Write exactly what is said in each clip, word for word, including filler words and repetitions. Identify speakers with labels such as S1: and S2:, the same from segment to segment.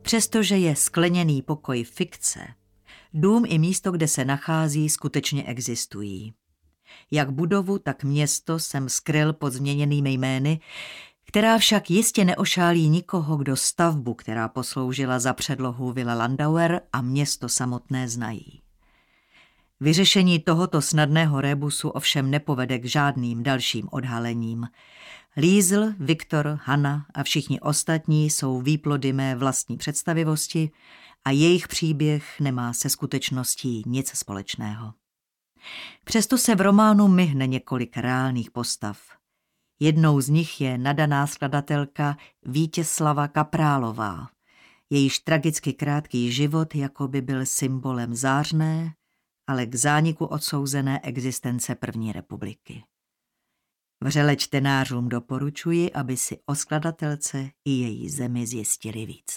S1: Přestože je skleněný pokoj fikce, dům i místo, kde se nachází, skutečně existují. Jak budovu, tak město jsem skryl pod změněnými jmény, která však jistě neošálí nikoho, kdo stavbu, která posloužila za předlohu Villa Landauer, a město samotné znají. Vyřešení tohoto snadného rébusu ovšem nepovede k žádným dalším odhalením. Liesl, Viktor, Hanna a všichni ostatní jsou výplody mé vlastní představivosti a jejich příběh nemá se skutečností nic společného. Přesto se v románu myhne několik reálných postav. Jednou z nich je nadaná skladatelka Vítězslava Kaprálová. Jejíž tragicky krátký život jako by byl symbolem zářné, ale k zániku odsouzené existence první republiky. Vřele čtenářům doporučuji, aby si o skladatelce i její zemi zjistili více.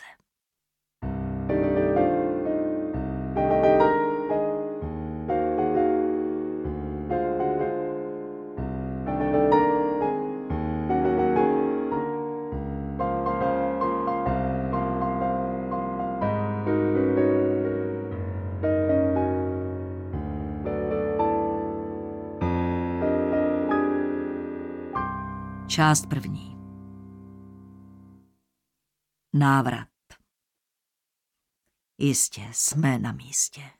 S1: Část první. Návrat. Jistě, jsme na místě.